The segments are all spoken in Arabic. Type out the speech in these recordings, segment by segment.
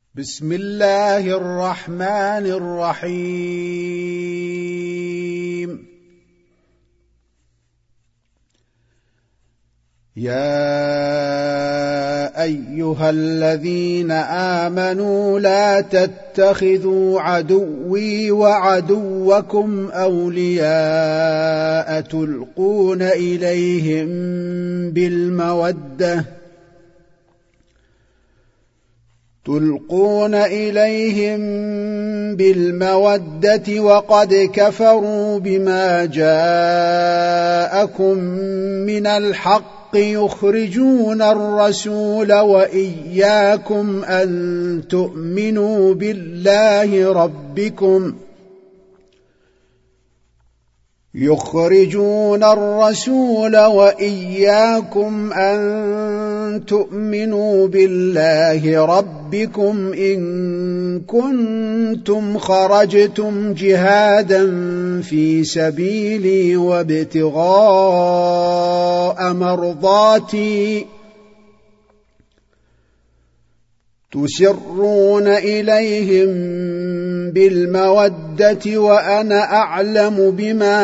بسم الله الرحمن الرحيم. يا أيها الذين آمنوا لا تتخذوا عدوي وعدوكم أولياء تلقون إليهم بالمودة وقد كفروا بما جاءكم من الحق يخرجون الرسول وإياكم أن تؤمنوا بالله ربكم إن كنتم خرجتم جهادا في سبيلي وابتغاء مرضاتي تسرون إليهم بالمودة وأنا أعلم بما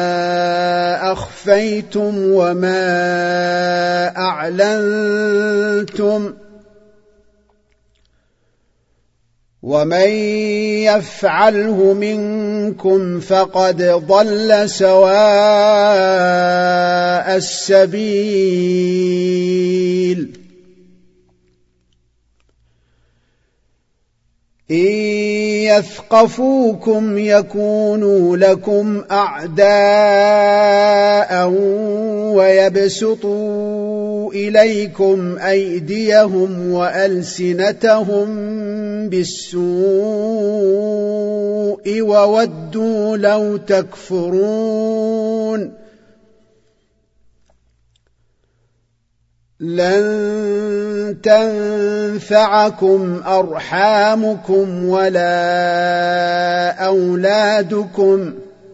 أخفيتم وما أعلنتم ومن يفعله منكم فقد ضل سواء السبيل. إن يثقفوكم يكونوا لكم أعداء ويبسطوا إليكم أيديهم وألسنتهم بالسوء وودوا لو تكفرون. لن تنفعكم أرحامكم ولا أولادكم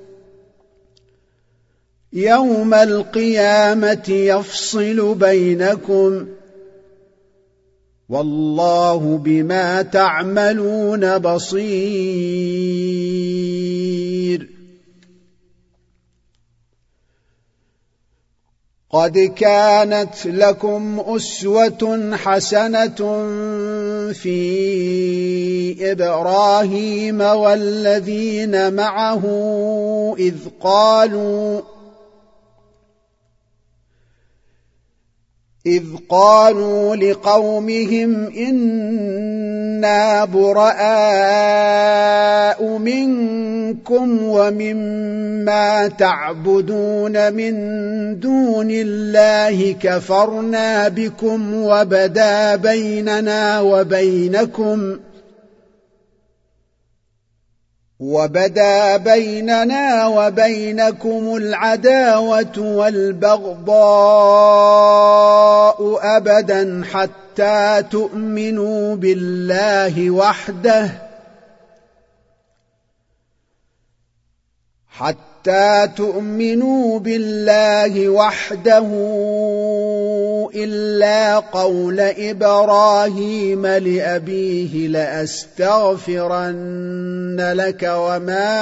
يوم القيامة يفصل بينكم والله بما تعملون بصير. قد كانت لكم أسوة حسنة في إبراهيم والذين معه إذ قالوا لقومهم إنا براء منكم ومما تعبدون من دون الله كفرنا بكم وبدا بيننا وبينكم العداوة والبغضاء أبدا حتى تؤمنوا بالله وحده إلا قول إبراهيم لأبيه لأستغفرن لك وما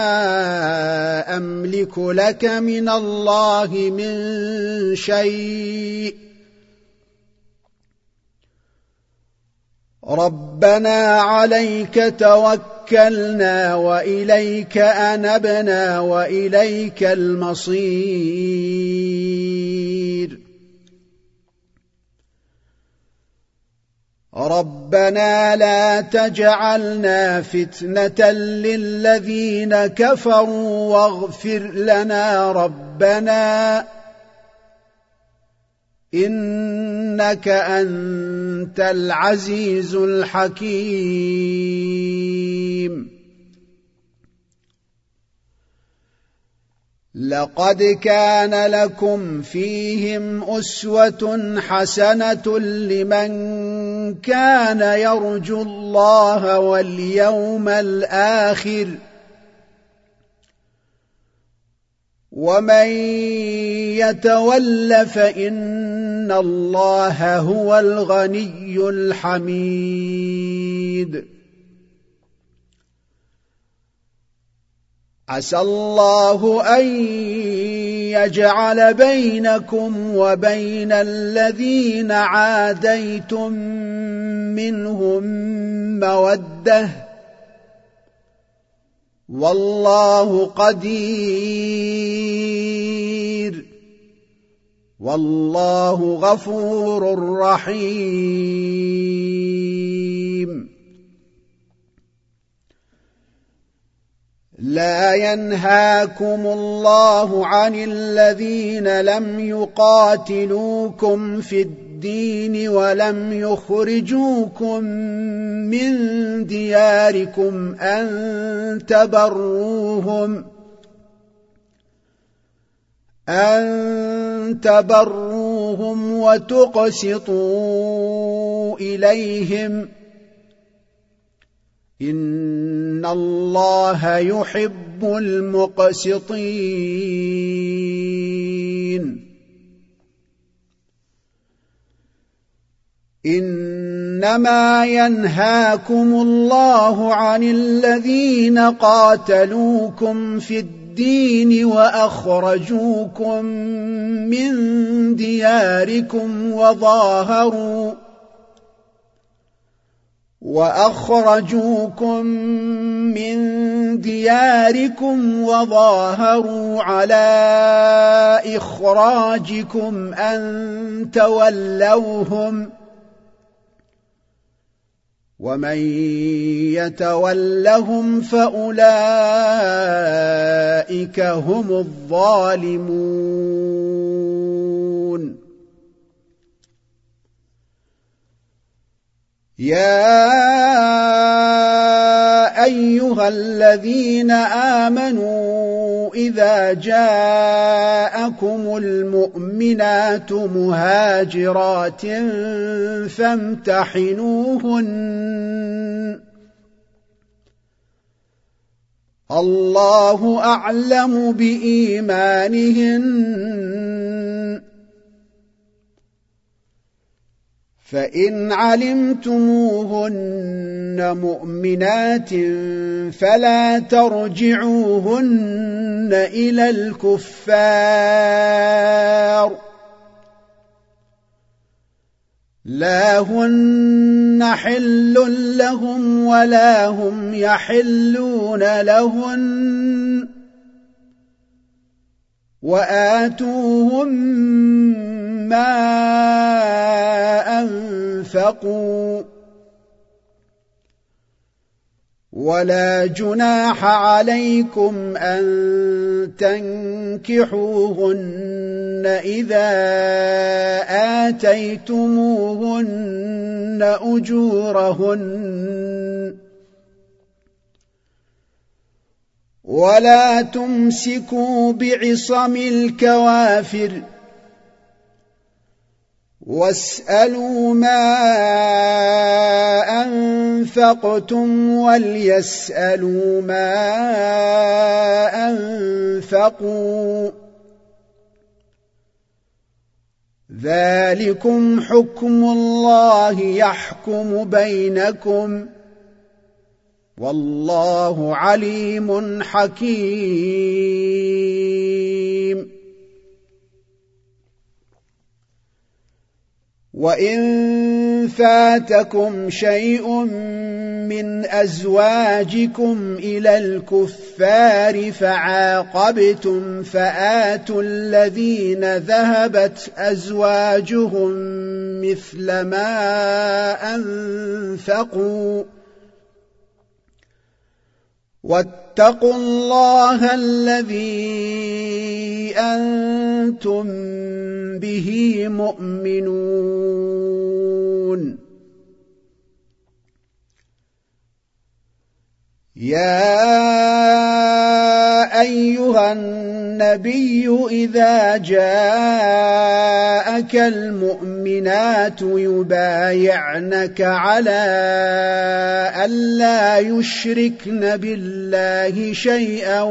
أملك لك من الله من شيء ربنا عليك توكلنا وإليك أنبنا وإليك المصير. ربنا لا تجعلنا فتنة للذين كفروا واغفر لنا ربنا إنك أنت العزيز الحكيم. لقد كان لكم فيهم أسوة حسنة لمن كان يرجو الله واليوم الآخر ومن يتول فإن الله هو الغني الحميد. شديد عسى الله أن يجعل بينكم وبين الذين عاديتم منهم مودة والله قدير والله غفور رحيم لا ينهاكم الله عن الذين لم يقاتلوكم في الدين ولم يخرجوكم من دياركم أن تبروهم وتقسطوا إليهم إن الله يحب المقسطين إنما ينهاكم الله عن الذين قاتلوكم في الدين وأخرجوكم من دياركم وظاهروا على إخراجكم أن تولوهم ومن يتولهم فأولئك هم الظالمون يا أيها الذين آمنوا إذا جاءكم المؤمنات مهاجرات فامتحنوهن الله أعلم بإيمانهن فإن علمتموهن مؤمنات فلا ترجعوهن إلى الكفار لا هن حل لهم ولا هم يحلون لهن وآتوهم ما أنفقوا ولا جناح عليكم أن تنكحوهن إذا آتيتموهن أجورهن ولا تمسكوا بعصم الكوافر واسألوا ما أنفقتم وليسألوا ما أنفقوا ذلكم حكم الله يحكم بينكم والله عليم حكيم وإن فاتكم شيء من أزواجكم إلى الكفار فعاقبتم فآتوا الذين ذهبت أزواجهم مثل ما أنفقوا واتقوا الله الذي أنتم به مؤمنون يا أيها النبي إذا جاءك المؤمنات يبايعنك على ألا يشركن بالله شيئا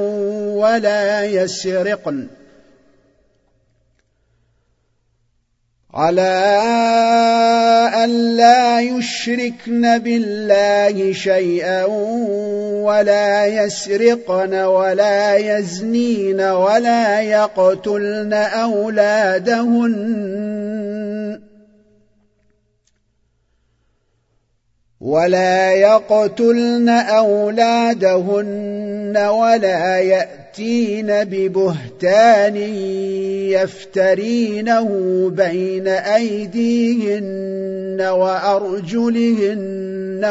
على ألا يشركن بالله شيئا ولا يسرقن ولا يزنين ولا يقتلن أولادهن ولا يأتين ببهتان يفترينه بين أيديهن وأرجلهن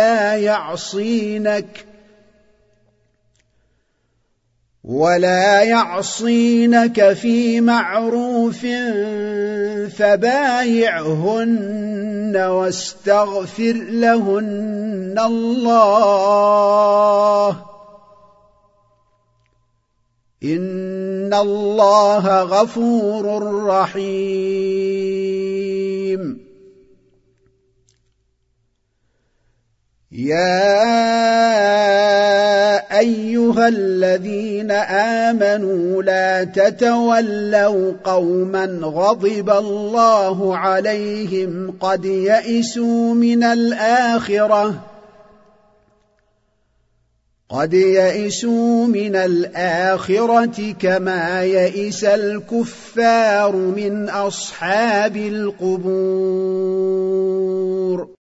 ولا يعصينك في معروف فبايعهن واستغفر لهن الله إن الله غفور رحيم. يا أيها الذين آمنوا لا تتولوا قوما غضب الله عليهم قد يئسوا من الآخرة كما يئس الكفار من أصحاب القبور.